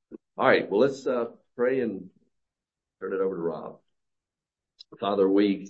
All right. Well, let's pray and turn it over to Rob. Father, we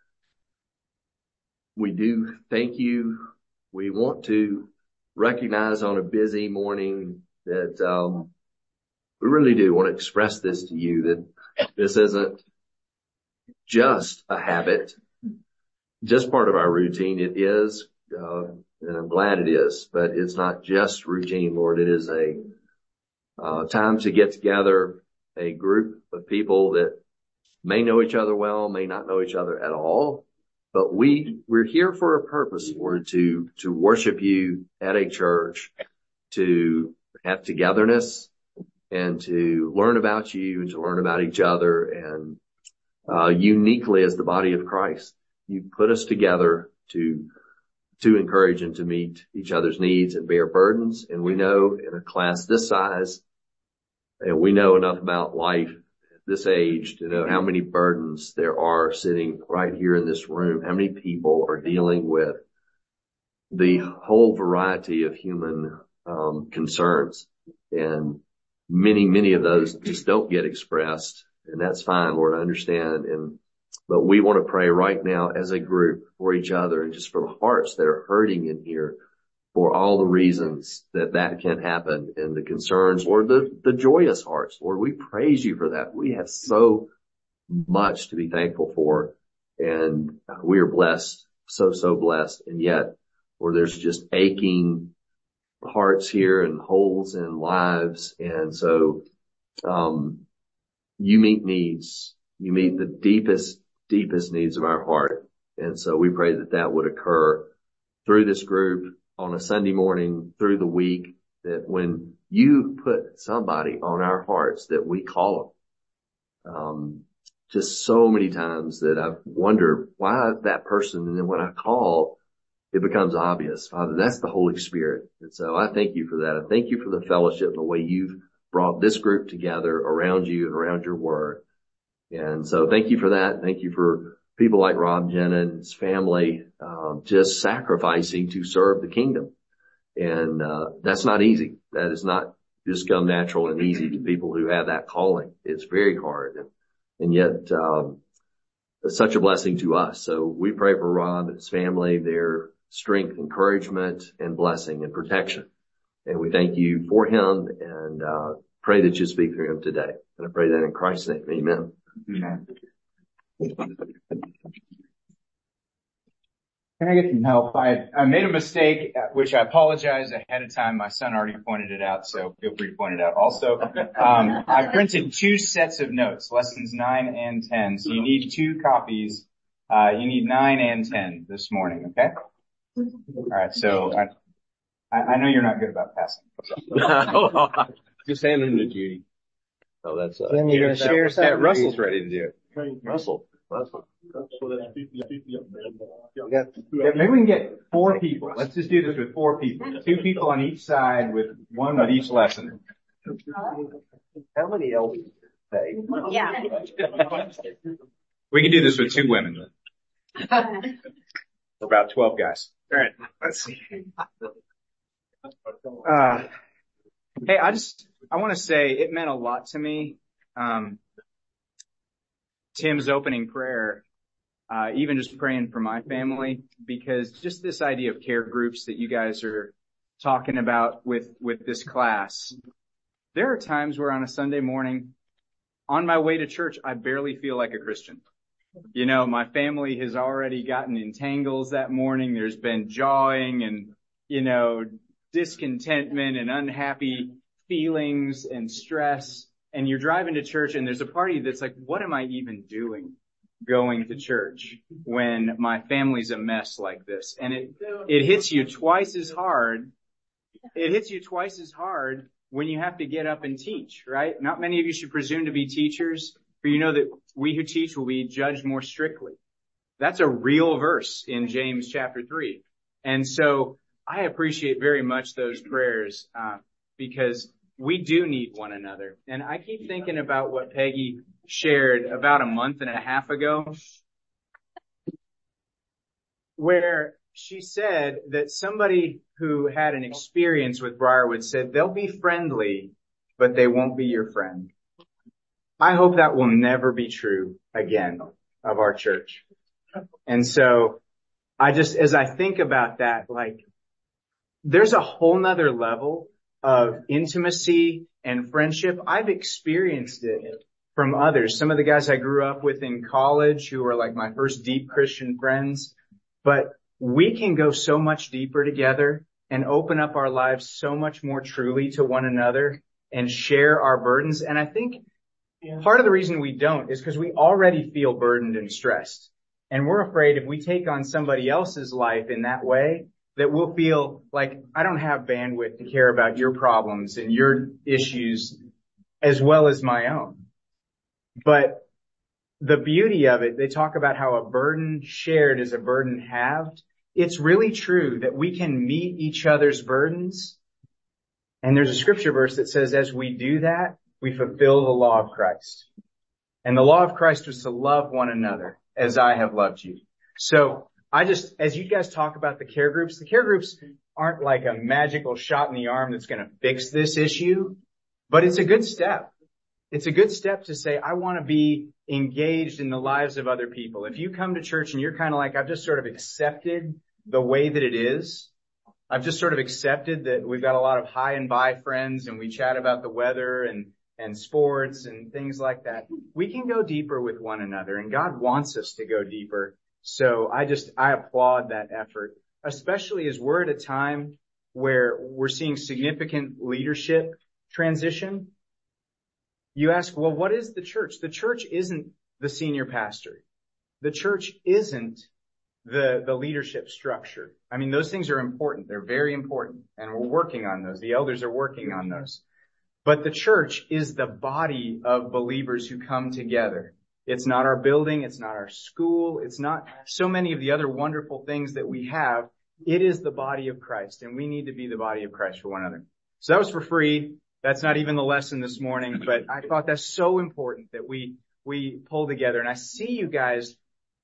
do thank you. We want to recognize on a busy morning that we really do want to express this to you, that this isn't just a habit, just part of our routine. It is, and I'm glad it is, but it's not just routine, Lord. It is a time to get together, a group of people that may know each other well, may not know each other at all, but we're here for a purpose, Lord, to worship you at a church, to have togetherness, and to learn about you and to learn about each other. And uniquely as the body of Christ, you put us together to encourage and to meet each other's needs and bear burdens. And we know in a class this size, and we know enough about life at this age to know how many burdens there are sitting right here in this room, how many people are dealing with the whole variety of human concerns. And many of those just don't get expressed, and that's fine, Lord, I understand. But we want to pray right now as a group for each other and just for the hearts that are hurting in here, for all the reasons that can happen, and the concerns, Lord, the joyous hearts. Lord, we praise you for that. We have so much to be thankful for, and we are blessed, so blessed. And yet, Lord, there's just aching hearts here and holes in lives. And so, you meet needs. You meet the deepest needs of our heart. And so we pray that would occur through this group on a Sunday morning, through the week, that when you put somebody on our hearts, that we call them. Just so many times that I've wondered why that person, and then when I call, it becomes obvious. Father, that's the Holy Spirit. And so I thank you for that. I thank you for the fellowship and the way you've brought this group together around you and around your word. And so thank you for that. Thank you for people like Rob Jennings, family, just sacrificing to serve the kingdom. And that's not easy. That is not just come natural and easy to people who have that calling. It's very hard. And yet, it's such a blessing to us. So we pray for Rob and his family, their strength, encouragement, and blessing and protection. And we thank you for him, and pray that you speak through him today. And I pray that in Christ's name. Amen. Amen. Can I get some help? I made a mistake, which I apologize ahead of time. My son already pointed it out, so feel free to point it out. Also, I printed 2 sets of notes, lessons 9 and 10. So you need 2 copies. You need 9 and 10 this morning, okay? All right, so I know you're not good about passing. Just hand them to Judy. Oh, that's Then you're going to share something. Russell's ready to do it. Russell. Yeah, maybe we can get 4 people. Let's just do this with 4 people. 2 people on each side with 1 with each lesson. How many elders pay? Yeah. We can do this with 2 women. About 12 guys. All right, let's see. Hey, I want to say it meant a lot to me. Tim's opening prayer, even just praying for my family, because just this idea of care groups that you guys are talking about with this class. There are times where on a Sunday morning, on my way to church, I barely feel like a Christian. You know, my family has already gotten in tangles that morning. There's been jawing and, discontentment and unhappy feelings and stress. And you're driving to church and there's a party that's like, what am I even doing going to church when my family's a mess like this? And it hits you twice as hard. It hits you twice as hard when you have to get up and teach, right? Not many of you should presume to be teachers, for you know that we who teach will be judged more strictly. That's a real verse in James chapter 3. And so I appreciate very much those prayers, because we do need one another. And I keep thinking about what Peggy shared about a month and a half ago, where she said that somebody who had an experience with Briarwood said they'll be friendly, but they won't be your friend. I hope that will never be true again of our church. And so as I think about that, like, there's a whole nother level of intimacy and friendship. I've experienced it from others. Some of the guys I grew up with in college who were like my first deep Christian friends, but we can go so much deeper together and open up our lives so much more truly to one another and share our burdens. And I think part of the reason we don't is because we already feel burdened and stressed. And we're afraid if we take on somebody else's life in that way, that we'll feel like, I don't have bandwidth to care about your problems and your issues as well as my own. But the beauty of it, they talk about how a burden shared is a burden halved. It's really true that we can meet each other's burdens. And there's a scripture verse that says, as we do that, we fulfill the law of Christ. And the law of Christ was to love one another as I have loved you. So as you guys talk about the care groups aren't like a magical shot in the arm that's going to fix this issue, but it's a good step. It's a good step to say, I want to be engaged in the lives of other people. If you come to church and you're kind of like, I've just sort of accepted the way that it is. I've just sort of accepted that we've got a lot of hi and bye friends and we chat about the weather and sports and things like that. We can go deeper with one another, and God wants us to go deeper. So I applaud that effort, especially as we're at a time where we're seeing significant leadership transition. You ask, well, what is the church? The church isn't the senior pastor. The church isn't the leadership structure. I mean, those things are important. They're very important, and we're working on those. The elders are working on those. But the church is the body of believers who come together. It's not our building. It's not our school. It's not so many of the other wonderful things that we have. It is the body of Christ, and we need to be the body of Christ for one another. So that was for free. That's not even the lesson this morning, but I thought that's so important that we pull together. And I see you guys,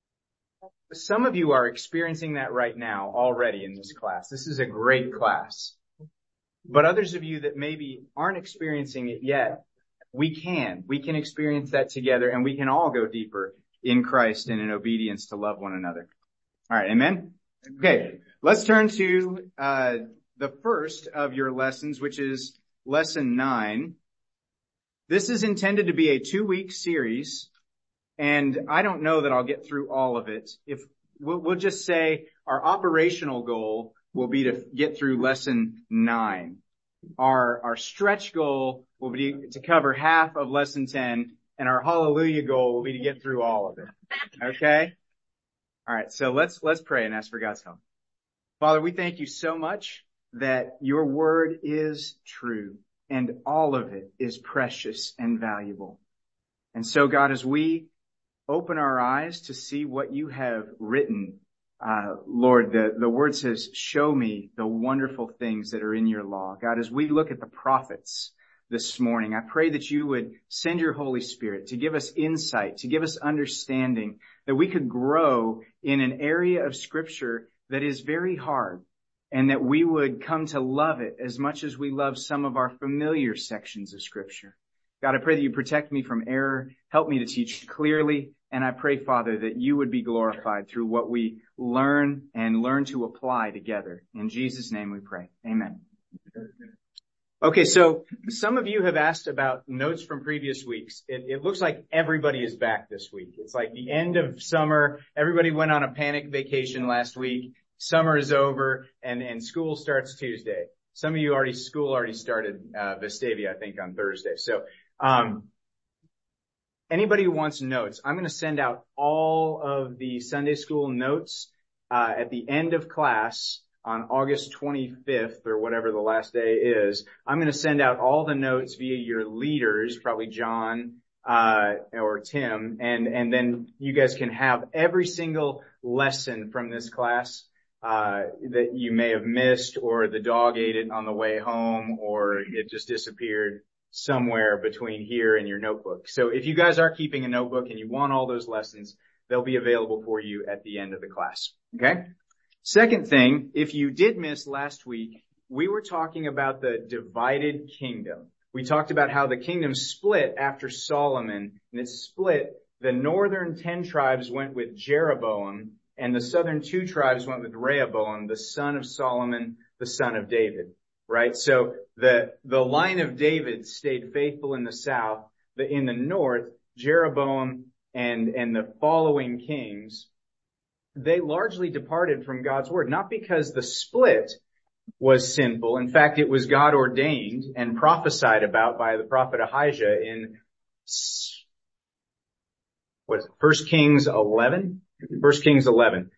some of you are experiencing that right now already in this class. This is a great class. But others of you that maybe aren't experiencing it yet, we can experience that together, and we can all go deeper in Christ and in obedience to love one another. All right. Amen. Okay. Let's turn to, the first of your lessons, which is lesson 9. This is intended to be a 2-week series, and I don't know that I'll get through all of it. If we'll just say our operational goal will be to get through lesson 9. Our stretch goal will be to cover half of lesson 10, and our hallelujah goal will be to get through all of it. Okay? All right. So let's pray and ask for God's help. Father, we thank you so much that your word is true and all of it is precious and valuable. And so, God, as we open our eyes to see what you have written, Lord, the word says, show me the wonderful things that are in your law. God, as we look at the prophets this morning, I pray that you would send your Holy Spirit to give us insight, to give us understanding, that we could grow in an area of Scripture that is very hard, and that we would come to love it as much as we love some of our familiar sections of Scripture. God, I pray that you protect me from error, help me to teach clearly, and I pray, Father, that you would be glorified through what we learn and learn to apply together. In Jesus' name we pray. Amen. Okay, so some of you have asked about notes from previous weeks. It looks like everybody is back this week. It's like the end of summer. Everybody went on a panic vacation last week. Summer is over, and school starts Tuesday. Some of you school already started, Vestavia, I think, on Thursday. So, anybody who wants notes, I'm going to send out all of the Sunday school notes, at the end of class on August 25th or whatever the last day is. I'm going to send out all the notes via your leaders, probably John, or Tim, and then you guys can have every single lesson from this class that you may have missed, or the dog ate it on the way home, or it just disappeared somewhere between here and your notebook. So if you guys are keeping a notebook and you want all those lessons, they'll be available for you at the end of the class. Okay? Second thing, if you did miss last week, we were talking about the divided kingdom. we talked about how the kingdom split after Solomon, and it split. The northern 10 tribes went with Jeroboam, and the southern 2 tribes went with Rehoboam, the son of Solomon, the son of David, right? So the line of David stayed faithful in the south. In the north, Jeroboam and the following kings, they largely departed from God's word, not because the split was sinful. In fact, it was God ordained and prophesied about by the prophet Ahijah in 1 Kings 11? 1 Kings 11.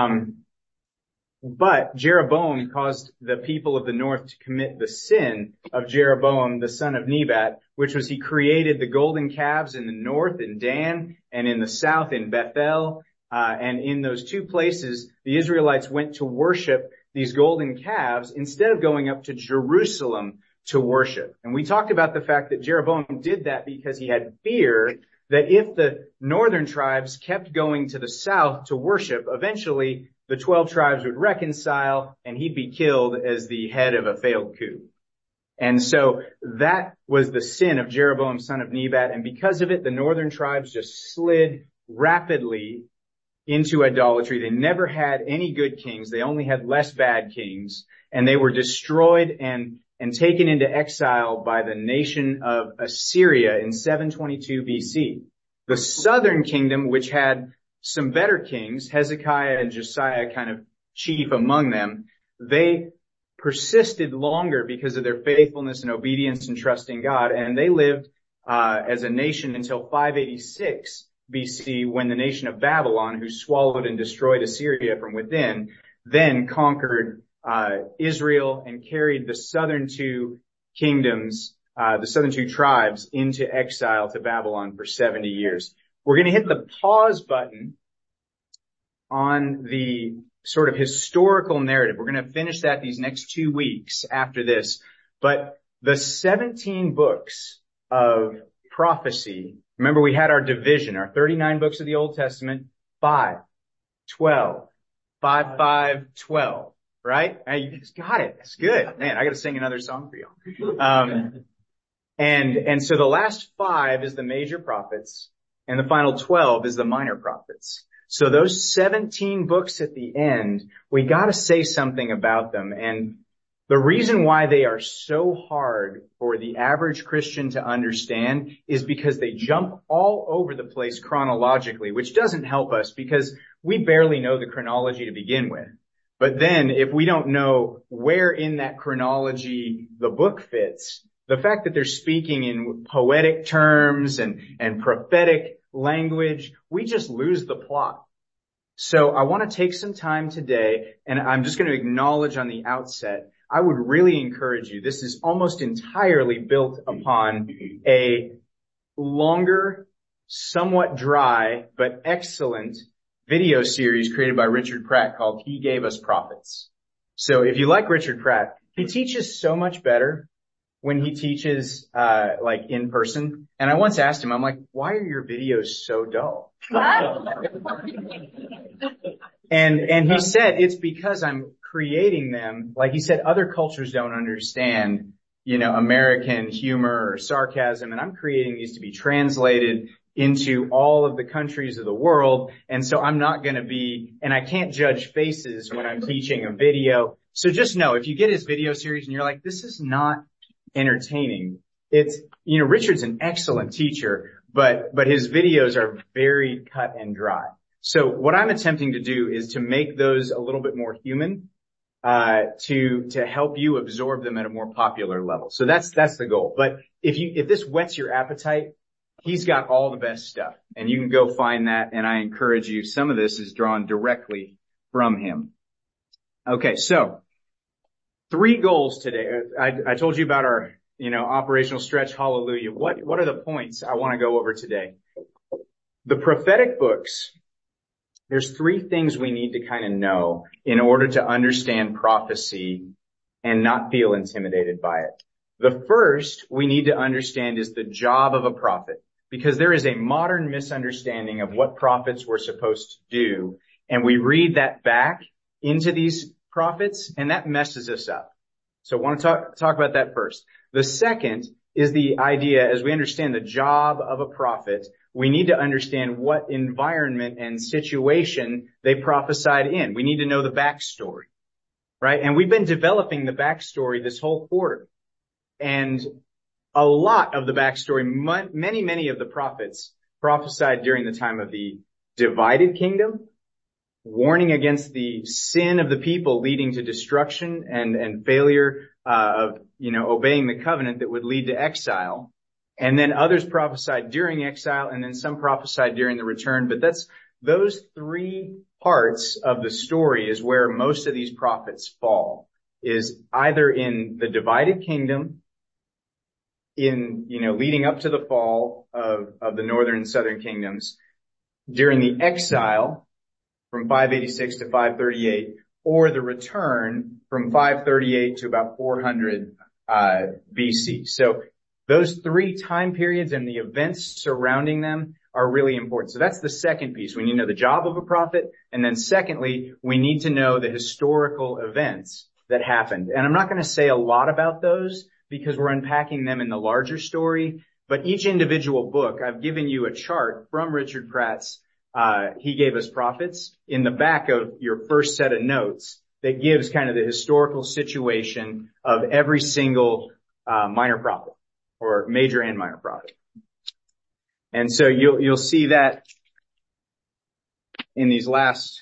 But Jeroboam caused the people of the north to commit the sin of Jeroboam, the son of Nebat, which was he created the golden calves in the north in Dan and in the south in Bethel. And in those 2 places, the Israelites went to worship these golden calves instead of going up to Jerusalem to worship. And we talked about the fact that Jeroboam did that because he had fear that if the northern tribes kept going to the south to worship, eventually the 12 tribes would reconcile and he'd be killed as the head of a failed coup. And so that was the sin of Jeroboam, son of Nebat. And because of it, the northern tribes just slid rapidly into idolatry. They never had any good kings. They only had less bad kings. And they were destroyed and taken into exile by the nation of Assyria in 722 BC. The southern kingdom, which had some better kings, Hezekiah and Josiah kind of chief among them, they persisted longer because of their faithfulness and obedience and trust in God. And they lived as a nation until 586 BC, when the nation of Babylon, who swallowed and destroyed Assyria from within, then conquered Israel and carried the southern 2 kingdoms, the southern 2 tribes into exile to Babylon for 70 years. We're going to hit the pause button on the sort of historical narrative. We're going to finish that these next 2 weeks after this. But the 17 books of prophecy, remember we had our division, our 39 books of the Old Testament, 5, 12, 5, 5, 12, right? You just got it. That's good. Man, I got to sing another song for you. And so the last 5 is the major prophets, and the final 12 is the minor prophets. So those 17 books at the end, we got to say something about them. And the reason why they are so hard for the average Christian to understand is because they jump all over the place chronologically, which doesn't help us because we barely know the chronology to begin with. But then if we don't know where in that chronology the book fits, the fact that they're speaking in poetic terms and prophetic language, we just lose the plot. So I want to take some time today, and I'm just going to acknowledge on the outset, I would really encourage you. This is almost entirely built upon a longer, somewhat dry, but excellent video series created by Richard Pratt called He Gave Us Prophets. So if you like Richard Pratt, he teaches so much better when he teaches, like in person. And I once asked him, I'm like, why are your videos so dull? And he said, it's because I'm creating them. Like he said, other cultures don't understand, American humor or sarcasm. And I'm creating these to be translated into all of the countries of the world. And so I'm not going to and I can't judge faces when I'm teaching a video. So just know, if you get his video series and you're like, this is not entertaining, it's, Richard's an excellent teacher, but his videos are very cut and dry. So what I'm attempting to do is to make those a little bit more human, to help you absorb them at a more popular level. So that's the goal. But if this whets your appetite, he's got all the best stuff, and you can go find that. And I encourage you, some of this is drawn directly from him. Okay. So 3 goals today. I told you about our, operational stretch. Hallelujah. What are the points I want to go over today? The prophetic books. There's 3 things we need to kind of know in order to understand prophecy and not feel intimidated by it. The first we need to understand is the job of a prophet, because there is a modern misunderstanding of what prophets were supposed to do. And we read that back into these prophets, and that messes us up. So I want to talk about that first. The second is the idea, as we understand the job of a prophet, we need to understand what environment and situation they prophesied in. We need to know the backstory, right? And we've been developing the backstory this whole quarter. And a lot of the backstory, many of the prophets prophesied during the time of the divided kingdom, warning against the sin of the people leading to destruction and failure of, obeying the covenant that would lead to exile. And then others prophesied during exile, and then some prophesied during the return. But those three parts of the story is where most of these prophets fall, is either in the divided kingdom, leading up to the fall of the northern and southern kingdoms, during the exile from 586 to 538, or the return from 538 to about 400 BC. So those three time periods and the events surrounding them are really important. So that's the second piece. We need to know the job of a prophet. And then secondly, we need to know the historical events that happened. And I'm not going to say a lot about those because we're unpacking them in the larger story. But each individual book, I've given you a chart from Richard Pratt's He Gave Us Prophets in the back of your first set of notes that gives kind of the historical situation of every single minor prophet, or major and minor prophet. And so you'll see that in these last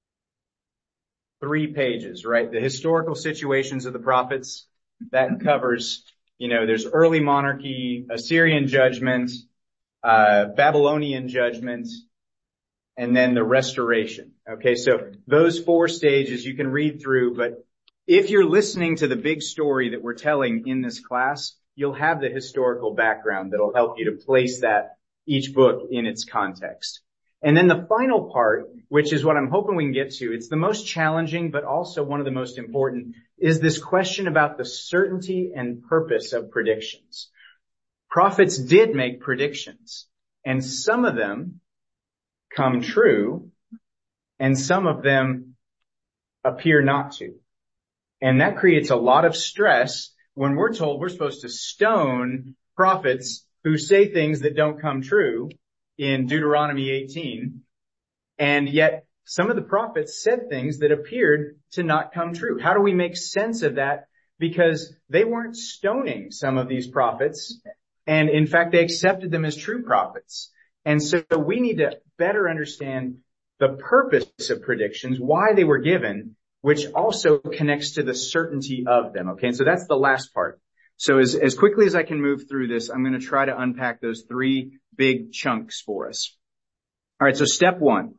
3 pages, right? The historical situations of the prophets, that covers, there's early monarchy, Assyrian judgment, Babylonian judgment, and then the restoration. Okay, so those 4 stages you can read through, but if you're listening to the big story that we're telling in this class, you'll have the historical background that'll help you to place each book in its context. And then the final part, which is what I'm hoping we can get to, it's the most challenging, but also one of the most important, is this question about the certainty and purpose of predictions. Prophets did make predictions, and some of them come true, and some of them appear not to. And that creates a lot of stress when we're told we're supposed to stone prophets who say things that don't come true in Deuteronomy 18. And yet some of the prophets said things that appeared to not come true. How do we make sense of that? Because they weren't stoning some of these prophets. And in fact, they accepted them as true prophets. And so we need to better understand the purpose of predictions, why they were given, which also connects to the certainty of them. Okay. And so that's the last part. So as quickly as I can move through this, I'm going to try to unpack those 3 big chunks for us. All right. So step 1.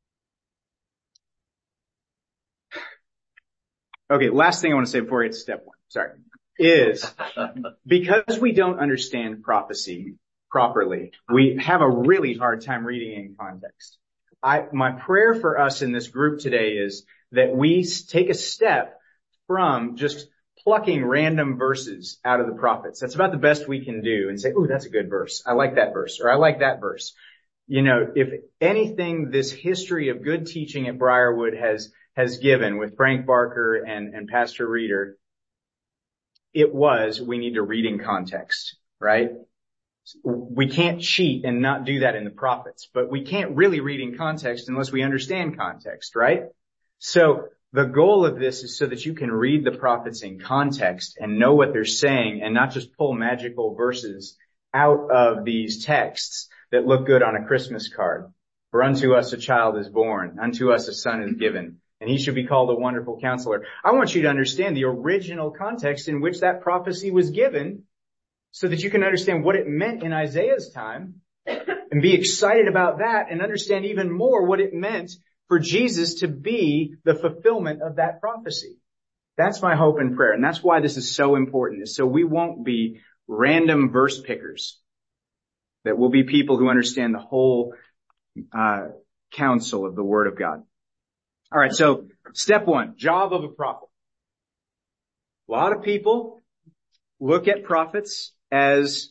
Okay. Last thing I want to say before I get to step 1, sorry, is because we don't understand prophecy properly, we have a really hard time reading in context. My prayer for us in this group today is that we take a step from just plucking random verses out of the prophets. That's about the best we can do, and say, "Ooh, that's a good verse. I like that verse," or "I like that verse." If anything, this history of good teaching at Briarwood has given with Frank Barker and Pastor Reeder, we need to read in context, right? We can't cheat and not do that in the prophets, but we can't really read in context unless we understand context, right? So the goal of this is so that you can read the prophets in context and know what they're saying, and not just pull magical verses out of these texts that look good on a Christmas card. For unto us a child is born, unto us a son is given, and he should be called a wonderful counselor. I want you to understand the original context in which that prophecy was given, so that you can understand what it meant in Isaiah's time and be excited about that, and understand even more what it meant for Jesus to be the fulfillment of that prophecy. That's my hope and prayer. And that's why this is so important, is so we won't be random verse pickers, that we'll be people who understand the whole counsel of the Word of God. All right. So step 1, job of a prophet. A lot of people look at prophets as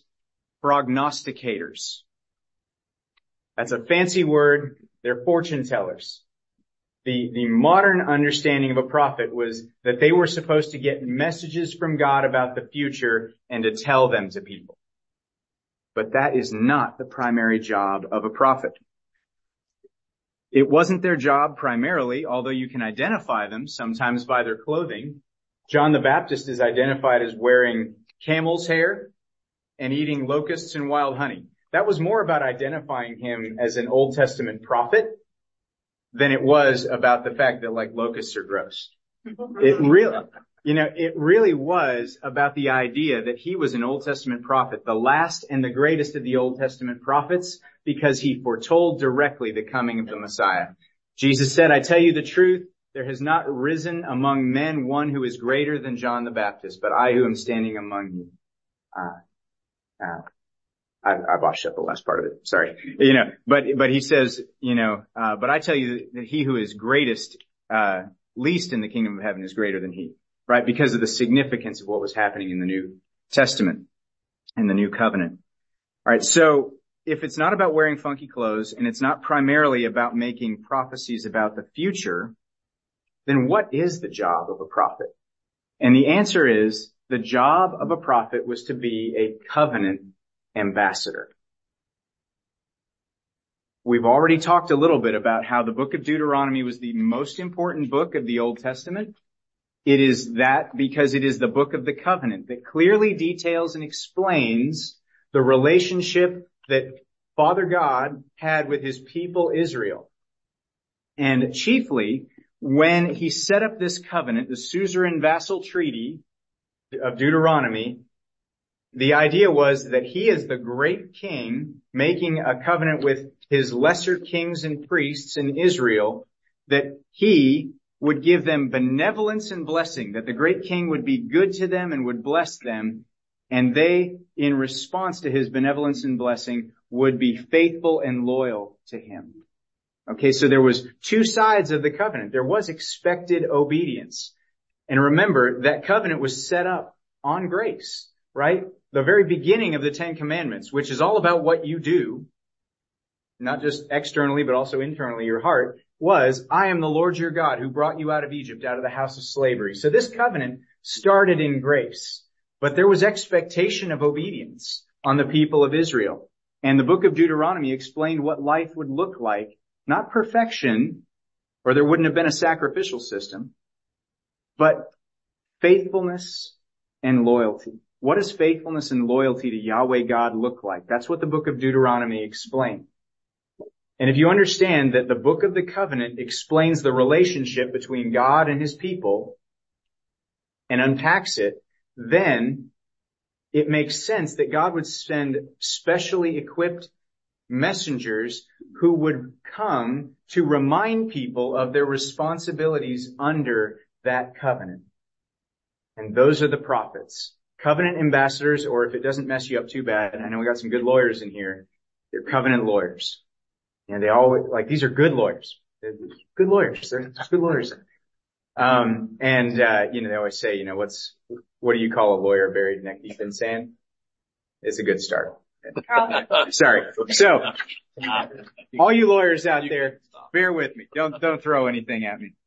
prognosticators. That's a fancy word. They're fortune tellers. The modern understanding of a prophet was that they were supposed to get messages from God about the future and to tell them to people. But that is not the primary job of a prophet. It wasn't their job primarily, although you can identify them sometimes by their clothing. John the Baptist is identified as wearing camel's hair and eating locusts and wild honey. That was more about identifying him as an Old Testament prophet than it was about the fact that like locusts are gross. It really was about the idea that he was an Old Testament prophet, the last and the greatest of the Old Testament prophets, because he foretold directly the coming of the Messiah. Jesus said, I tell you the truth, there has not risen among men one who is greater than John the Baptist, but I who am standing among you. I botched up the last part of it. Sorry. But he says, but I tell you that he who is greatest, least in the kingdom of heaven is greater than he, right? Because of the significance of what was happening in the New Testament, in the New Covenant. All right. So if it's not about wearing funky clothes and it's not primarily about making prophecies about the future, then what is the job of a prophet? And the answer is the job of a prophet was to be a covenant ambassador. We've already talked a little bit about how the book of Deuteronomy was the most important book of the Old Testament. It is that because it is the book of the covenant that clearly details and explains the relationship that Father God had with his people Israel. And chiefly, when he set up this covenant, the suzerain vassal treaty of Deuteronomy, the idea was that he is the great king making a covenant with his lesser kings and priests in Israel, that he would give them benevolence and blessing, that the great king would be good to them and would bless them, and they, in response to his benevolence and blessing, would be faithful and loyal to him. Okay, so there was two sides of the covenant. There was expected obedience. And remember, that covenant was set up on grace, right? The very beginning of the Ten Commandments, which is all about what you do, not just externally, but also internally, your heart, was, I am the Lord your God who brought you out of Egypt, out of the house of slavery. So this covenant started in grace, but there was expectation of obedience on the people of Israel. And the book of Deuteronomy explained what life would look like, not perfection, or there wouldn't have been a sacrificial system, but faithfulness and loyalty. What does faithfulness and loyalty to Yahweh God look like? That's what the book of Deuteronomy explained. And if you understand that the book of the covenant explains the relationship between God and his people and unpacks it, then it makes sense that God would send specially equipped messengers who would come to remind people of their responsibilities under that covenant. And those are the prophets. Covenant ambassadors, or if it doesn't mess you up too bad, I know we got some good lawyers in here, they're covenant lawyers. And they always, these are good lawyers. They're good lawyers. They're good lawyers. They always say, what do you call a lawyer buried neck deep in sand? It's a good start. Sorry. So, all you lawyers out there, bear with me. Don't throw anything at me.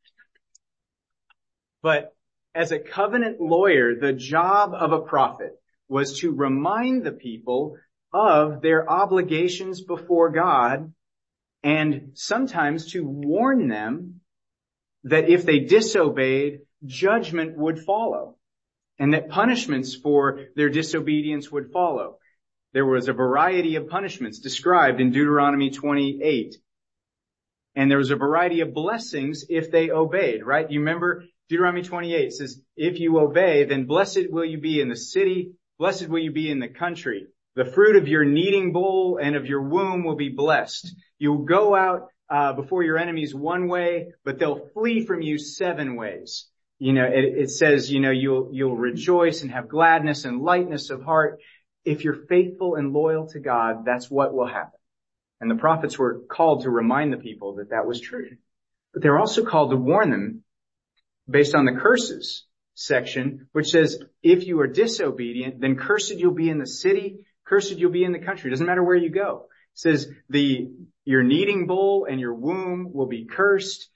But as a covenant lawyer, the job of a prophet was to remind the people of their obligations before God, and sometimes to warn them that if they disobeyed, judgment would follow, and that punishments for their disobedience would follow. There was a variety of punishments described in Deuteronomy 28. And there was a variety of blessings if they obeyed, right? You remember Deuteronomy 28 says, if you obey, then blessed will you be in the city, blessed will you be in the country. The fruit of your kneading bowl and of your womb will be blessed. You'll go out before your enemies one way, but they'll flee from you 7 ways. It says, you'll rejoice and have gladness and lightness of heart. If you're faithful and loyal to God, that's what will happen. And the prophets were called to remind the people that that was true. But they're also called to warn them based on the curses section, which says, if you are disobedient, then cursed you'll be in the city, cursed you'll be in the country. It doesn't matter where you go. It says your kneading bowl and your womb will be cursed.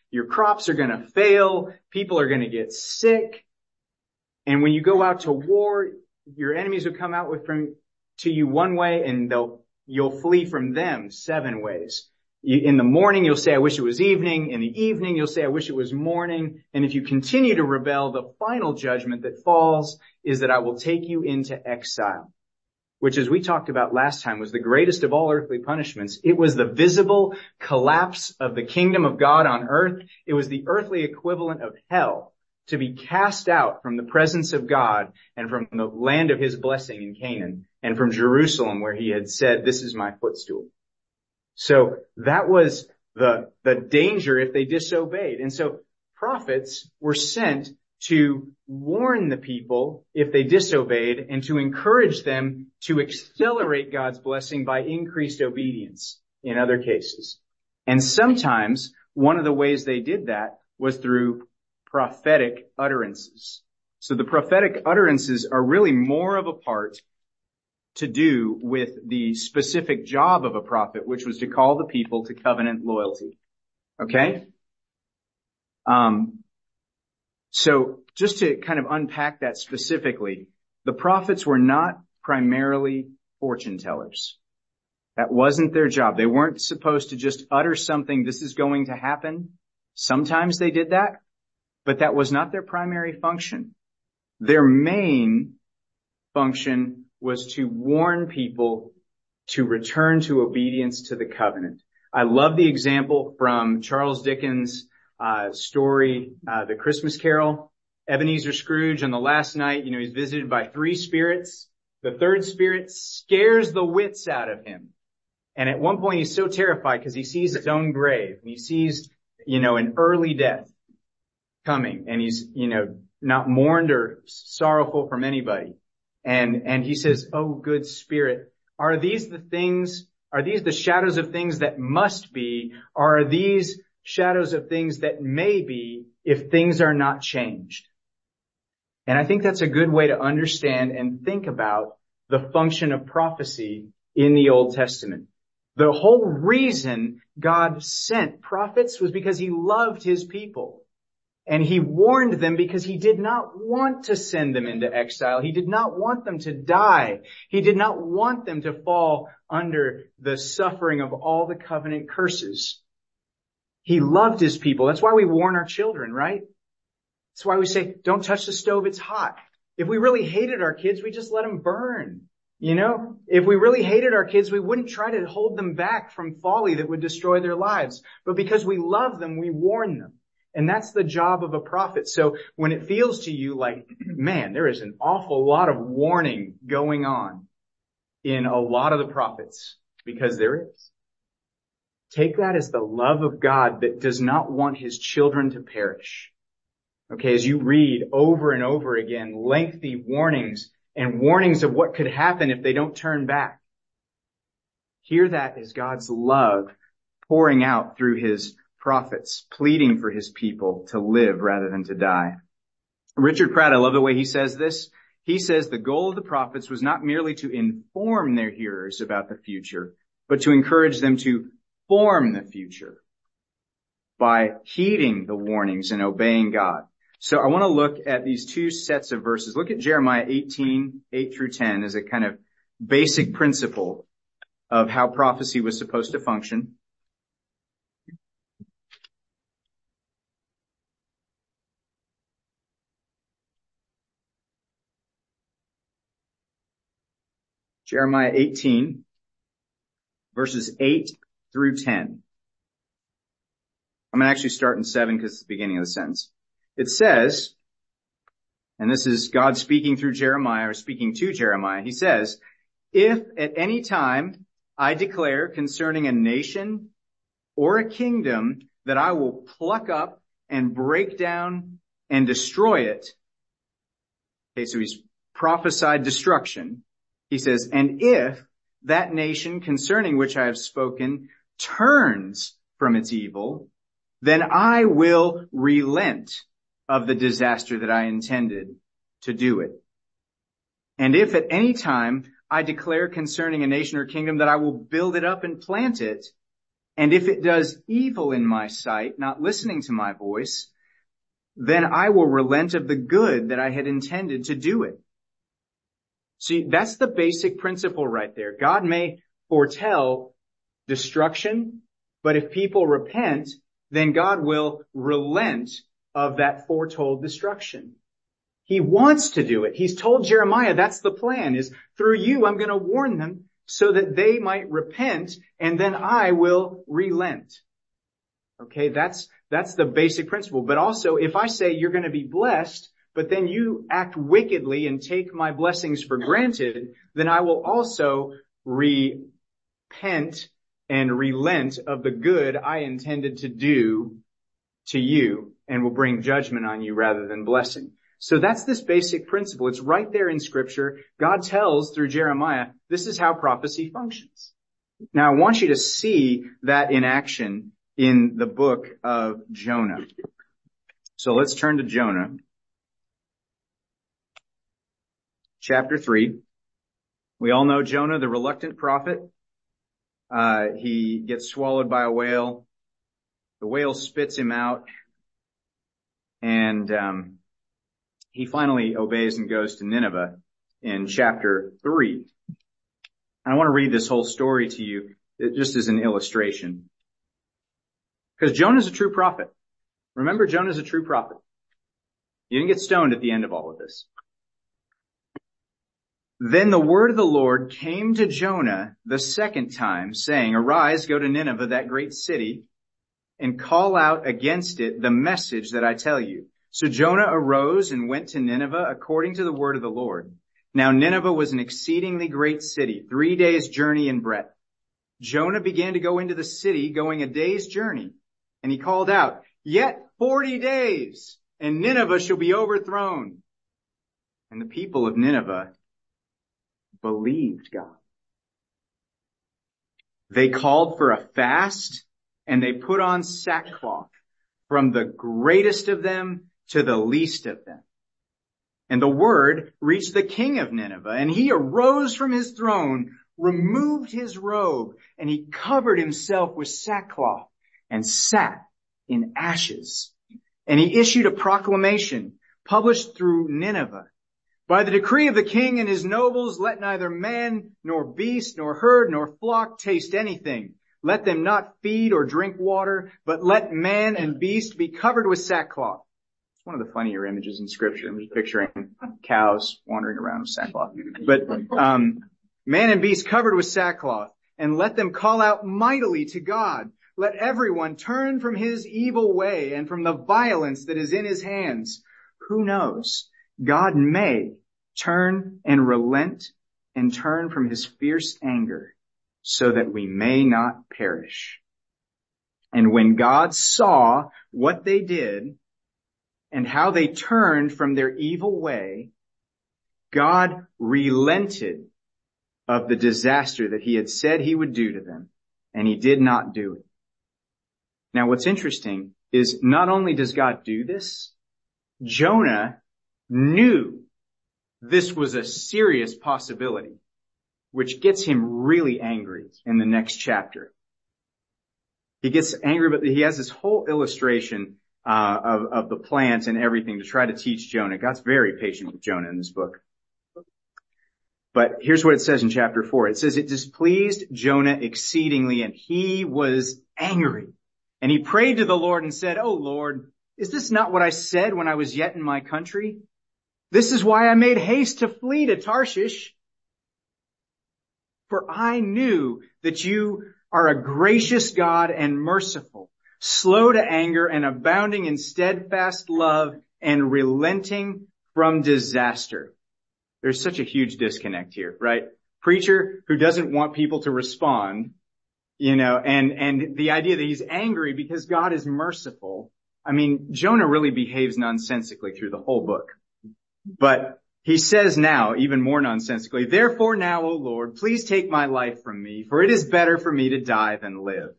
your crops are going to fail. People are going to get sick. And when you go out to war, your enemies will come out to you one way, and you'll flee from them 7 ways. In the morning, you'll say, I wish it was evening. In the evening, you'll say, I wish it was morning. And if you continue to rebel, the final judgment that falls is that I will take you into exile, which, as we talked about last time, was the greatest of all earthly punishments. It was the visible collapse of the kingdom of God on earth. It was the earthly equivalent of hell, to be cast out from the presence of God and from the land of his blessing in Canaan and from Jerusalem, where he had said, this is my footstool. So that was the danger if they disobeyed. And so prophets were sent to warn the people if they disobeyed and to encourage them to accelerate God's blessing by increased obedience in other cases. And sometimes one of the ways they did that was through prophetic utterances. So the prophetic utterances are really more of a part to do with the specific job of a prophet, which was to call the people to covenant loyalty. Okay? So just to kind of unpack that specifically, the prophets were not primarily fortune tellers. That wasn't their job. They weren't supposed to just utter something, this is going to happen. Sometimes they did that, but that was not their primary function. Their main function was to warn people to return to obedience to the covenant. I love the example from Charles Dickens' story, The Christmas Carol. Ebenezer Scrooge on the last night, he's visited by 3 spirits. The 3rd spirit scares the wits out of him. And at one point he's so terrified because he sees his own grave and he sees, an early death coming, and he's, not mourned or sorrowful from anybody. And he says, oh, good spirit, are these the shadows of things that must be, or are these shadows of things that may be if things are not changed? And I think that's a good way to understand and think about the function of prophecy in the Old Testament. The whole reason God sent prophets was because he loved his people. And he warned them because he did not want to send them into exile. He did not want them to die. He did not want them to fall under the suffering of all the covenant curses. He loved his people. That's why we warn our children, right? That's why we say, don't touch the stove, it's hot. If we really hated our kids, we just let them burn. If we really hated our kids, we wouldn't try to hold them back from folly that would destroy their lives. But because we love them, we warn them. And that's the job of a prophet. So when it feels to you like, man, there is an awful lot of warning going on in a lot of the prophets, because there is. Take that as the love of God that does not want his children to perish. Okay, as you read over and over again, lengthy warnings and warnings of what could happen if they don't turn back. Hear that as God's love pouring out through his prophets, pleading for his people to live rather than to die. Richard Pratt, I love the way he says this. He says the goal of the prophets was not merely to inform their hearers about the future, but to encourage them to form the future by heeding the warnings and obeying God. So I want to look at these 2 sets of verses. Look at Jeremiah 18, 8 through 10 as a kind of basic principle of how prophecy was supposed to function. Jeremiah 18, verses 8 through 10. I'm going to actually start in 7 because it's the beginning of the sentence. It says, and this is God speaking through Jeremiah, or speaking to Jeremiah. He says, if at any time I declare concerning a nation or a kingdom that I will pluck up and break down and destroy it. Okay, so he's prophesied destruction. He says, and if that nation concerning which I have spoken turns from its evil, then I will relent of the disaster that I intended to do it. And if at any time I declare concerning a nation or kingdom that I will build it up and plant it, And if it does evil in my sight, not listening to my voice, then I will relent of the good that I had intended to do it. See, that's the basic principle right there. God may foretell destruction, but if people repent, then God will relent of that foretold destruction. He wants to do it. He's told Jeremiah that's the plan, is through you I'm going to warn them so that they might repent, and then I will relent. Okay, that's the basic principle. But also, if I say you're going to be blessed, but then you act wickedly and take my blessings for granted, then I will also repent and relent of the good I intended to do to you and will bring judgment on you rather than blessing. So that's this basic principle. It's right there in Scripture. God tells through Jeremiah, this is how prophecy functions. Now I want you to see that in action in the book of Jonah. So let's turn to Jonah. Chapter 3. We all know Jonah, the reluctant prophet. He gets swallowed by a whale. The whale spits him out. And he finally obeys and goes to Nineveh in chapter 3. And I want to read this whole story to you just as an illustration. Because Jonah's a true prophet. Remember, Jonah's a true prophet. You didn't get stoned at the end of all of this. Then the word of the Lord came to Jonah the second time, saying, Arise, go to Nineveh, that great city, and call out against it the message that I tell you. So Jonah arose and went to Nineveh according to the word of the Lord. Now Nineveh was an exceedingly great city, 3 days' journey in breadth. Jonah began to go into the city, going a day's journey. And he called out, Yet 40 days, and Nineveh shall be overthrown. And the people of Nineveh believed God. They called for a fast, and they put on sackcloth, from the greatest of them to the least of them. And the word reached the king of Nineveh, and he arose from his throne, removed his robe, and he covered himself with sackcloth and sat in ashes. And he issued a proclamation published through Nineveh. By the decree of the king and his nobles, let neither man nor beast nor herd nor flock taste anything. Let them not feed or drink water, but let man and beast be covered with sackcloth. It's one of the funnier images in Scripture. I'm just picturing cows wandering around with sackcloth. But man and beast covered with sackcloth, and let them call out mightily to God. Let everyone turn from his evil way and from the violence that is in his hands. Who knows? God may turn and relent and turn from his fierce anger so that we may not perish. And when God saw what they did and how they turned from their evil way, God relented of the disaster that he had said he would do to them, and he did not do it. Now, what's interesting is not only does God do this, Jonah knew this was a serious possibility, which gets him really angry in the next chapter. He gets angry, but he has this whole illustration of the plant and everything to try to teach Jonah. God's very patient with Jonah in this book. But here's what it says in chapter 4. It says, It displeased Jonah exceedingly, and he was angry. And he prayed to the Lord and said, O Lord, is this not what I said when I was yet in my country? This is why I made haste to flee to Tarshish. For I knew that you are a gracious God and merciful, slow to anger and abounding in steadfast love and relenting from disaster. There's such a huge disconnect here, right? Preacher who doesn't want people to respond, and the idea that he's angry because God is merciful. I mean, Jonah really behaves nonsensically through the whole book. But he says now, even more nonsensically, Therefore now, O Lord, please take my life from me, for it is better for me to die than live.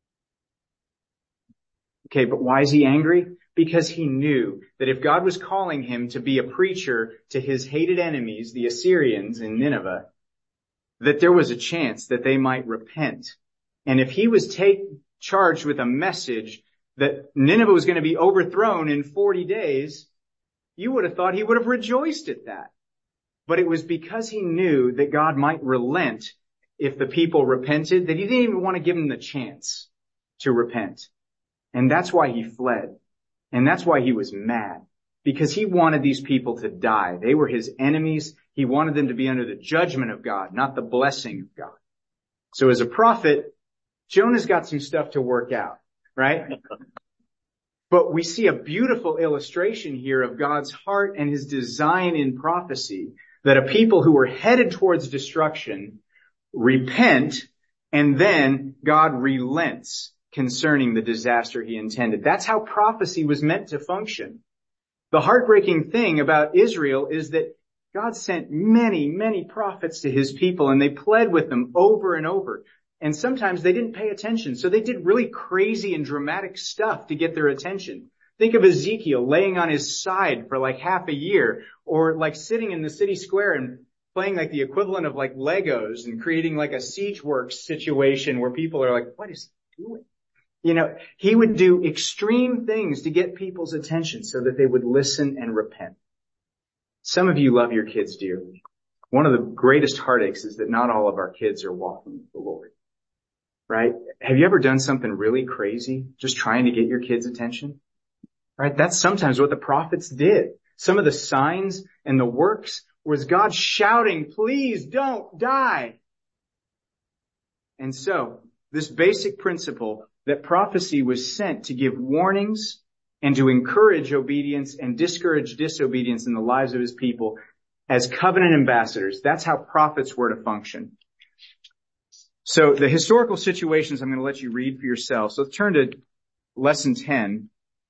Okay, but why is he angry? Because he knew that if God was calling him to be a preacher to his hated enemies, the Assyrians in Nineveh, that there was a chance that they might repent. And if he was charged with a message that Nineveh was going to be overthrown in 40 days, you would have thought he would have rejoiced at that. But it was because he knew that God might relent if the people repented, that he didn't even want to give them the chance to repent. And that's why he fled. And that's why he was mad. Because he wanted these people to die. They were his enemies. He wanted them to be under the judgment of God, not the blessing of God. So as a prophet, Jonah's got some stuff to work out, right? But we see a beautiful illustration here of God's heart and his design in prophecy, that a people who were headed towards destruction repent, and then God relents concerning the disaster he intended. That's how prophecy was meant to function. The heartbreaking thing about Israel is that God sent many, many prophets to his people, and they pled with them over and over. And sometimes they didn't pay attention. So they did really crazy and dramatic stuff to get their attention. Think of Ezekiel laying on his side for like half a year, or like sitting in the city square and playing like the equivalent of like Legos and creating like a siege works situation where people are like, what is he doing? You know, he would do extreme things to get people's attention so that they would listen and repent. Some of you love your kids dearly. One of the greatest heartaches is that not all of our kids are walking with the Lord. Right? Have you ever done something really crazy just trying to get your kids' attention? Right? That's sometimes what the prophets did. Some of the signs and the works was God shouting, please don't die. And so, this basic principle that prophecy was sent to give warnings and to encourage obedience and discourage disobedience in the lives of his people as covenant ambassadors, that's how prophets were to function. So the historical situations I'm going to let you read for yourself. So let's turn to lesson 10.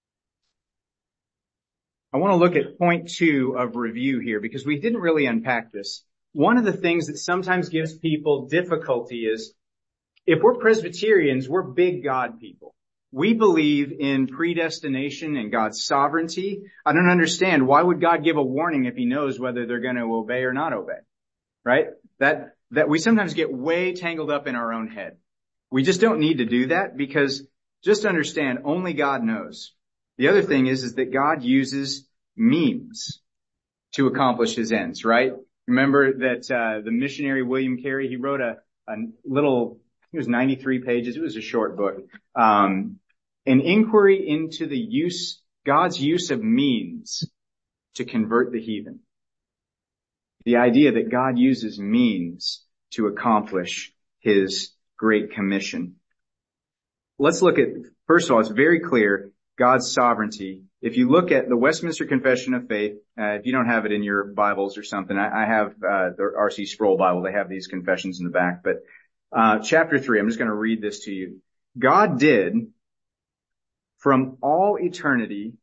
I want to look at point 2 of review here because we didn't really unpack this. One of the things that sometimes gives people difficulty is if we're Presbyterians, we're big God people. We believe in predestination and God's sovereignty. I don't understand. Why would God give a warning if he knows whether they're going to obey or not obey? Right? That we sometimes get way tangled up in our own head. We just don't need to do that because just understand only God knows. The other thing is that God uses means to accomplish his ends, right? Remember that the missionary William Carey, he wrote a little, it was 93 pages. It was a short book. An inquiry into God's use of means to convert the heathen. The idea that God uses means to accomplish his great commission. Let's look at, first of all, it's very clear, God's sovereignty. If you look at the Westminster Confession of Faith, if you don't have it in your Bibles or something, I have the R.C. Sproul Bible. They have these confessions in the back. But chapter 3, I'm just going to read this to you. God did, from all eternity,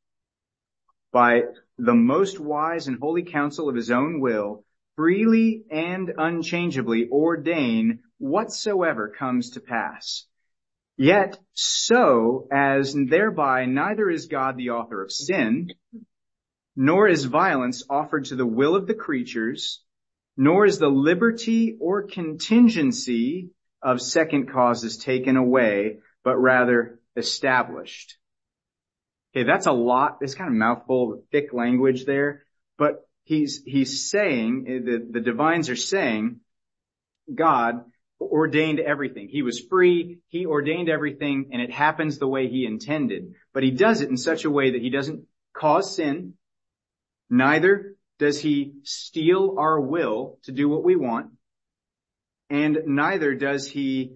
by the most wise and holy counsel of his own will, freely and unchangeably ordain whatsoever comes to pass. Yet so as thereby neither is God the author of sin, nor is violence offered to the will of the creatures, nor is the liberty or contingency of second causes taken away, but rather established. Okay, that's a lot. It's kind of mouthful of thick language there, but he's saying, the divines are saying, God ordained everything. He was free. He ordained everything, and it happens the way he intended. But he does it in such a way that he doesn't cause sin. Neither does he steal our will to do what we want. And neither does he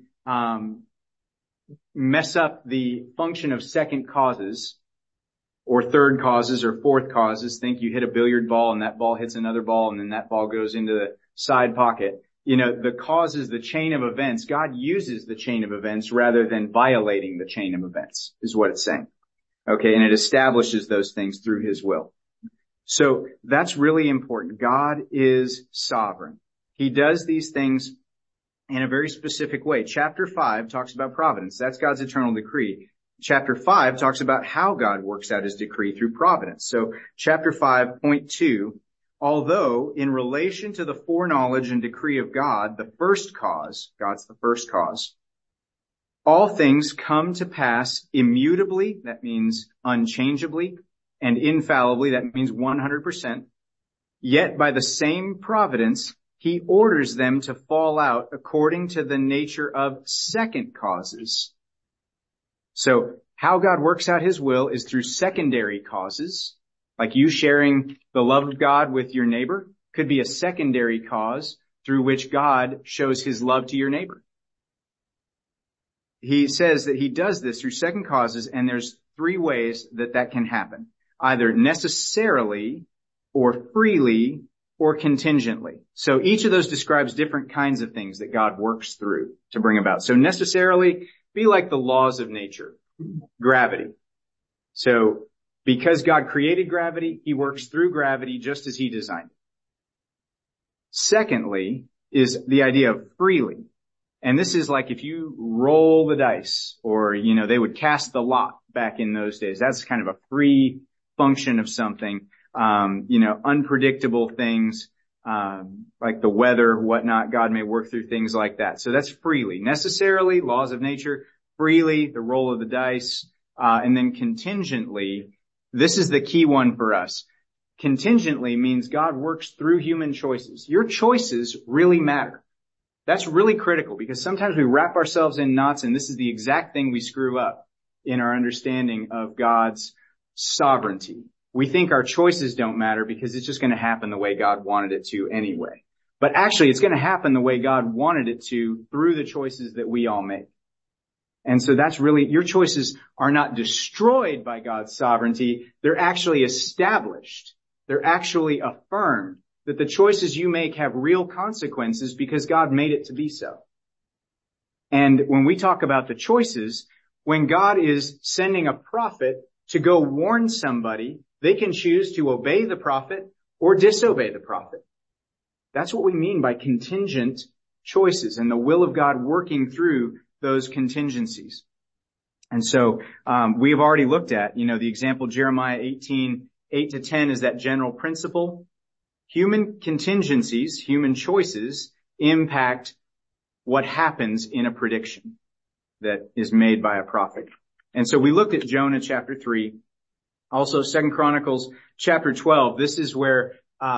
mess up the function of second causes or third causes or fourth causes. Think you hit a billiard ball and that ball hits another ball and then that ball goes into the side pocket. You know, the causes, the chain of events, God uses the chain of events rather than violating the chain of events, is what it's saying. Okay, and it establishes those things through his will. So that's really important. God is sovereign. He does these things in a very specific way. Chapter 5 talks about providence. That's God's eternal decree. Chapter 5 talks about how God works out his decree through providence. So chapter 5, point 2, although in relation to the foreknowledge and decree of God, the first cause, God's the first cause, All things come to pass immutably, that means unchangeably, and infallibly, that means 100%. Yet by the same providence, he orders them to fall out according to the nature of second causes. So how God works out his will is through secondary causes, like you sharing the love of God with your neighbor could be a secondary cause through which God shows his love to your neighbor. He says that he does this through second causes, and there's three ways that can happen. Either necessarily, or freely, or contingently. So each of those describes different kinds of things that God works through to bring about. So necessarily, be like the laws of nature. Gravity. So because God created gravity, he works through gravity just as he designed it. Secondly is the idea of freely. And this is like if you roll the dice, or, they would cast the lot back in those days. That's kind of a free function of something. Unpredictable things, like the weather, whatnot. God may work through things like that. So that's freely. Necessarily, laws of nature. Freely, the roll of the dice. And then contingently, this is the key one for us. Contingently means God works through human choices. Your choices really matter. That's really critical because sometimes we wrap ourselves in knots, and this is the exact thing we screw up in our understanding of God's sovereignty. We think our choices don't matter because it's just going to happen the way God wanted it to anyway. But actually, it's going to happen the way God wanted it to through the choices that we all make. And so that's really, your choices are not destroyed by God's sovereignty. They're actually established. They're actually affirmed that the choices you make have real consequences because God made it to be so. And when we talk about the choices, when God is sending a prophet to go warn somebody, they can choose to obey the prophet or disobey the prophet. That's what we mean by contingent choices and the will of God working through those contingencies. And so we have already looked at, the example Jeremiah 18:8-10 is that general principle. Human contingencies, human choices impact what happens in a prediction that is made by a prophet. And so we looked at Jonah chapter 3, also 2 Chronicles chapter 12. This is where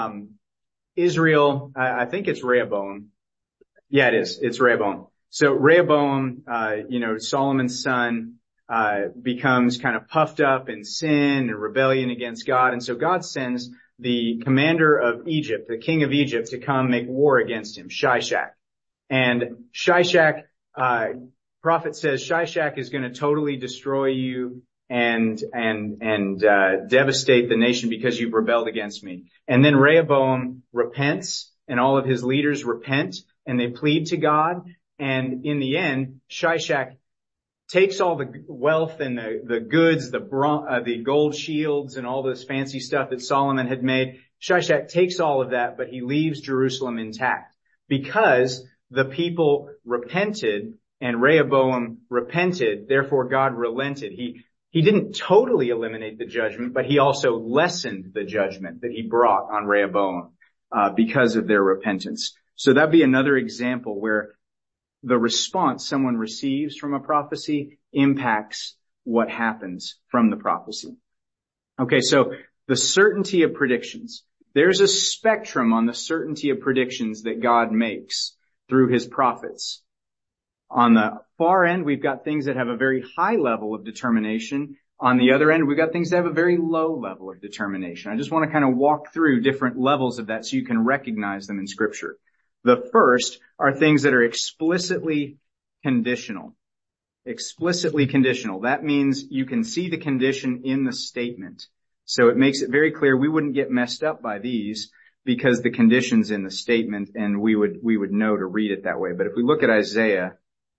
Israel, I think it's Rehoboam. Yeah, it is. It's Rehoboam. So Rehoboam, Solomon's son, becomes kind of puffed up in sin and rebellion against God. And so God sends the commander of Egypt, the king of Egypt, to come make war against him, Shishak. And Shishak, prophet says Shishak is going to totally destroy you and devastate the nation because you've rebelled against me. And then Rehoboam repents, and all of his leaders repent, and they plead to God. And in the end, Shishak takes all the wealth and the goods, the gold shields and all this fancy stuff that Solomon had made. Shishak takes all of that, but he leaves Jerusalem intact because the people repented and Rehoboam repented. Therefore, God relented. He didn't totally eliminate the judgment, but he also lessened the judgment that he brought on Rehoboam because of their repentance. So that'd be another example where the response someone receives from a prophecy impacts what happens from the prophecy. Okay, so the certainty of predictions. There's a spectrum on the certainty of predictions that God makes through his prophets. On the far end, we've got things that have a very high level of determination. On the other end, we've got things that have a very low level of determination. I just want to kind of walk through different levels of that so you can recognize them in Scripture. The first are things that are explicitly conditional. Explicitly conditional. That means you can see the condition in the statement. So it makes it very clear we wouldn't get messed up by these because the condition's in the statement and we would know to read it that way. But if we look at Isaiah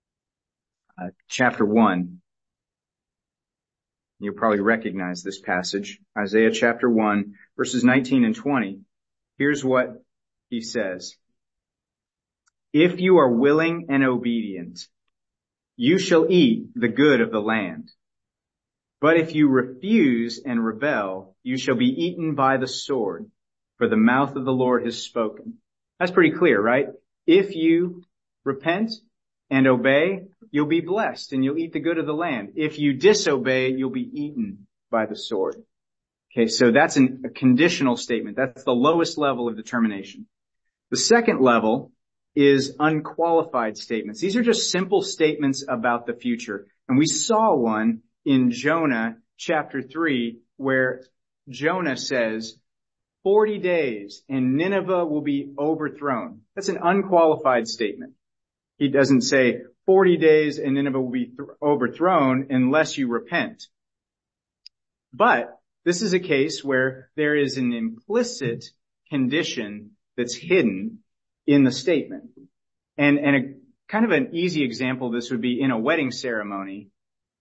chapter 1, you'll probably recognize this passage. Isaiah chapter 1, verses 19 and 20. Here's what he says. If you are willing and obedient, you shall eat the good of the land. But if you refuse and rebel, you shall be eaten by the sword, for the mouth of the Lord has spoken. That's pretty clear, right? If you repent and obey, you'll be blessed and you'll eat the good of the land. If you disobey, you'll be eaten by the sword. Okay, so that's a conditional statement. That's the lowest level of determination. The second level is unqualified statements. These are just simple statements about the future. And we saw one in Jonah chapter 3 where Jonah says, 40 days and Nineveh will be overthrown. That's an unqualified statement. He doesn't say 40 days and Nineveh will be overthrown unless you repent. But this is a case where there is an implicit condition that's hidden in the statement. And a kind of an easy example of this would be in a wedding ceremony.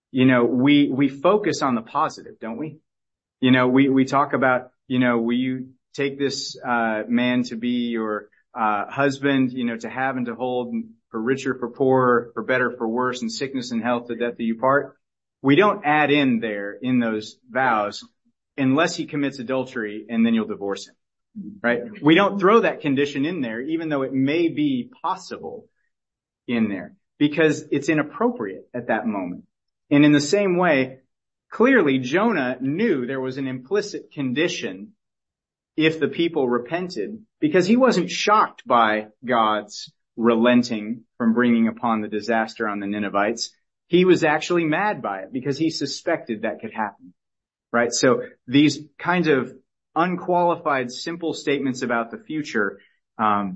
We focus on the positive, don't we? We talk about, will you take this man to be your husband, to have and to hold, for richer, for poorer, for better, for worse, in sickness and health, to death do you part. We don't add in there in those vows unless he commits adultery and then you'll divorce him, right? We don't throw that condition in there, even though it may be possible in there, because it's inappropriate at that moment. And in the same way, clearly Jonah knew there was an implicit condition if the people repented, because he wasn't shocked by God's relenting from bringing upon the disaster on the Ninevites. He was actually mad by it because he suspected that could happen, right? So these kinds of unqualified, simple statements about the future are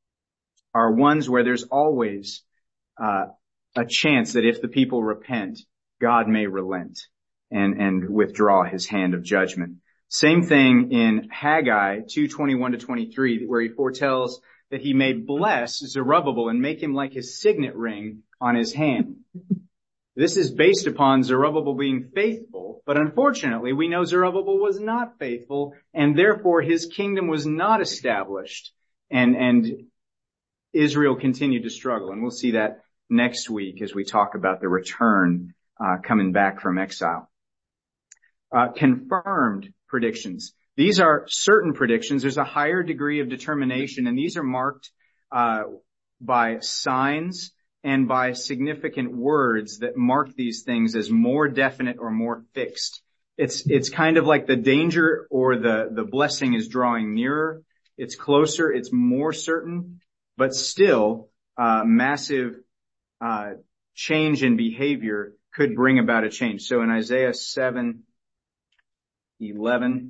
ones where there's always a chance that if the people repent, God may relent and withdraw his hand of judgment. Same thing in Haggai 2:21-23, where he foretells that he may bless Zerubbabel and make him like his signet ring on his hand. This is based upon Zerubbabel being faithful, but unfortunately we know Zerubbabel was not faithful, and therefore his kingdom was not established, and Israel continued to struggle. And we'll see that next week as we talk about the return coming back from exile. Confirmed predictions. These are certain predictions. There's a higher degree of determination, and these are marked by signs and by significant words that mark these things as more definite or more fixed. It's kind of like the danger or the blessing is drawing nearer. It's closer. It's more certain, but still massive change in behavior could bring about a change. So in Isaiah 7:11,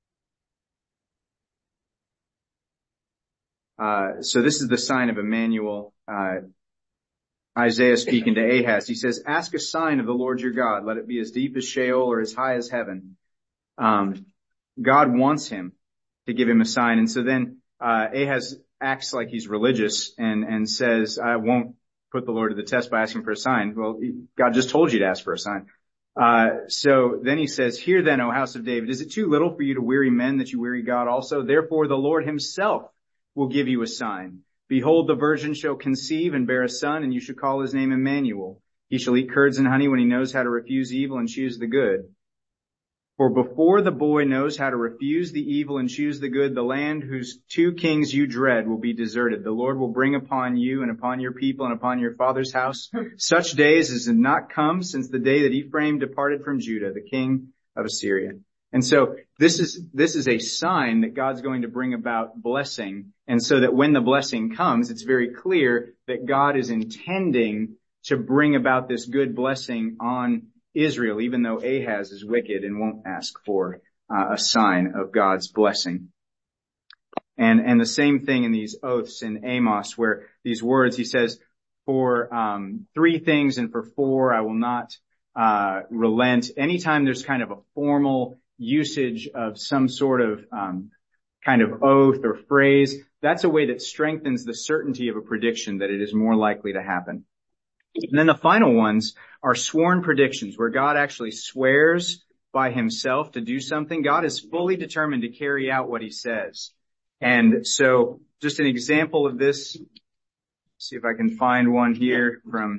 so this is the sign of Emmanuel. Isaiah speaking to Ahaz, he says, ask a sign of the Lord your God. Let it be as deep as Sheol or as high as heaven. God wants him to give him a sign. And so then Ahaz acts like he's religious and says, I won't put the Lord to the test by asking for a sign. Well, God just told you to ask for a sign. So then he says, hear then, O house of David, is it too little for you to weary men that you weary God also? Therefore the Lord himself will give you a sign. Behold, the virgin shall conceive and bear a son, and you shall call his name Emmanuel. He shall eat curds and honey when he knows how to refuse evil and choose the good. For before the boy knows how to refuse the evil and choose the good, the land whose two kings you dread will be deserted. The Lord will bring upon you and upon your people and upon your father's house such days as have not come since the day that Ephraim departed from Judah, the king of Assyria. And so this is a sign that God's going to bring about blessing. And so that when the blessing comes, it's very clear that God is intending to bring about this good blessing on Israel, even though Ahaz is wicked and won't ask for a sign of God's blessing. And the same thing in these oaths in Amos, where these words, he says, for 3 things and for 4 I will not relent. Anytime there's kind of a formal usage of some sort of kind of oath or phrase, that's a way that strengthens the certainty of a prediction that it is more likely to happen. And then the final ones are sworn predictions, where God actually swears by himself to do something. God is fully determined to carry out what he says. And so just an example of this, see if I can find one here from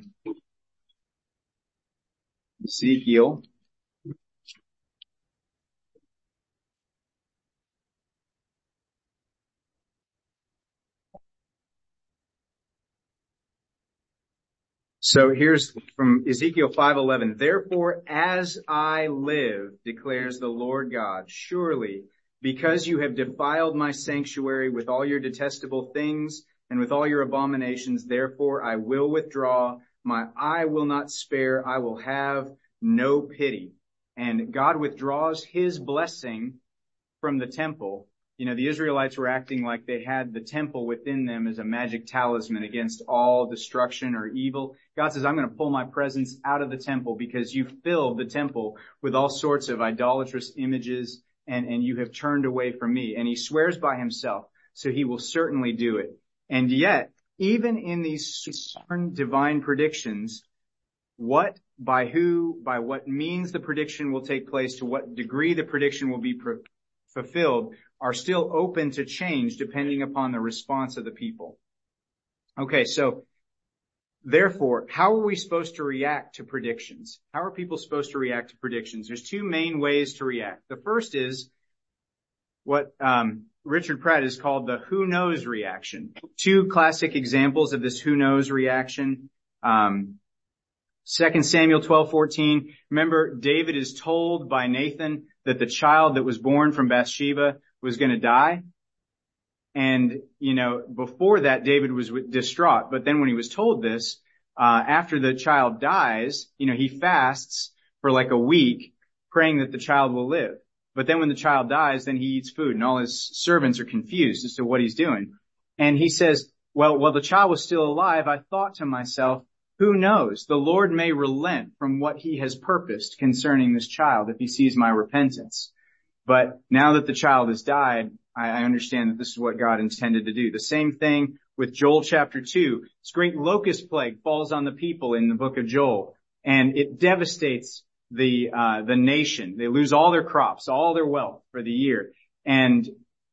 Ezekiel. So here's from Ezekiel 5:11. Therefore, as I live, declares the Lord God, surely, because you have defiled my sanctuary with all your detestable things and with all your abominations, therefore I will withdraw. My eye will not spare. I will have no pity. And God withdraws his blessing from the temple. You know, the Israelites were acting like they had the temple within them as a magic talisman against all destruction or evil. God says, I'm going to pull my presence out of the temple because you filled the temple with all sorts of idolatrous images and you have turned away from me. And he swears by himself, so he will certainly do it. And yet, even in these divine predictions, by what means the prediction will take place, to what degree the prediction will be fulfilled, are still open to change depending upon the response of the people. Okay, so therefore, how are we supposed to react to predictions? How are people supposed to react to predictions? There's two main ways to react. The first is what Richard Pratt has called the who knows reaction. Two classic examples of this who knows reaction. 2 Samuel 12:14. Remember, David is told by Nathan that the child that was born from Bathsheba was going to die. And, you know, before that, David was distraught. But then when he was told this, after the child dies, you know, he fasts for like a week, praying that the child will live. But then when the child dies, then he eats food, and all his servants are confused as to what he's doing. And he says, well, while the child was still alive, I thought to myself, who knows? The Lord may relent from what he has purposed concerning this child if he sees my repentance. But now that the child has died, I understand that this is what God intended to do. The same thing with Joel chapter 2. This great locust plague falls on the people in the book of Joel, and it devastates the nation. They lose all their crops, all their wealth for the year. And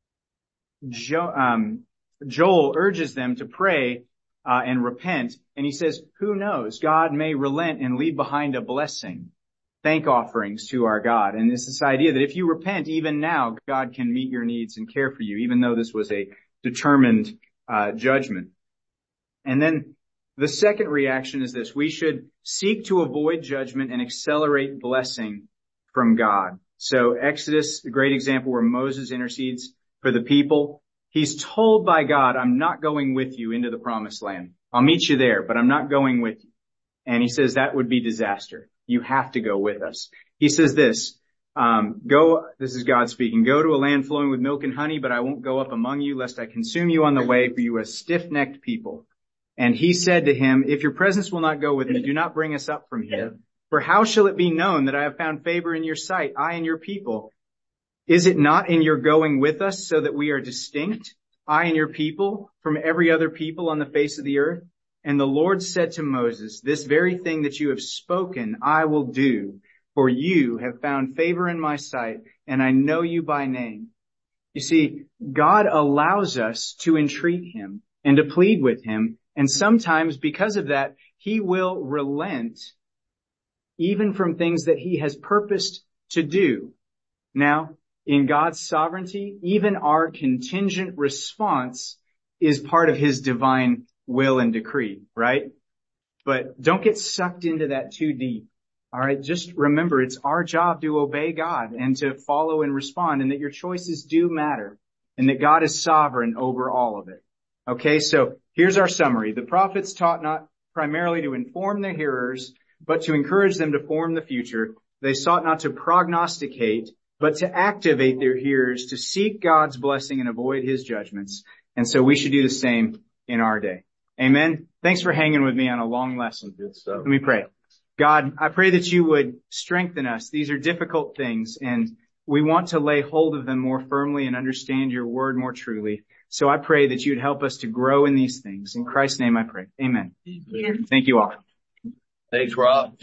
Joel urges them to pray and repent. And he says, who knows? God may relent and leave behind a blessing, thank offerings to our God. And it's this idea that if you repent, even now, God can meet your needs and care for you, even though this was a determined judgment. And then the second reaction is this: we should seek to avoid judgment and accelerate blessing from God. So Exodus, a great example where Moses intercedes for the people. He's told by God, I'm not going with you into the promised land. I'll meet you there, but I'm not going with you. And he says that would be disaster. You have to go with us. He says this, this is God speaking, go to a land flowing with milk and honey, but I won't go up among you, lest I consume you on the way, for you are a stiff-necked people. And he said to him, if your presence will not go with me, do not bring us up from here. For how shall it be known that I have found favor in your sight, I and your people? Is it not in your going with us so that we are distinct, I and your people, from every other people on the face of the earth? And the Lord said to Moses, this very thing that you have spoken, I will do, for you have found favor in my sight, and I know you by name. You see, God allows us to entreat him and to plead with him. And sometimes because of that, he will relent even from things that he has purposed to do. Now, in God's sovereignty, even our contingent response is part of his divine will and decree, right? But don't get sucked into that too deep. All right. Just remember, it's our job to obey God and to follow and respond, and that your choices do matter, and that God is sovereign over all of it. Okay. So here's our summary. The prophets taught not primarily to inform their hearers, but to encourage them to form the future. They sought not to prognosticate, but to activate their hearers to seek God's blessing and avoid his judgments. And so we should do the same in our day. Amen. Thanks for hanging with me on a long lesson. Good stuff. Let me pray. God, I pray that you would strengthen us. These are difficult things, and we want to lay hold of them more firmly and understand your word more truly. So I pray that you'd help us to grow in these things. In Christ's name I pray. Amen. Thank you all. Thanks, Rob.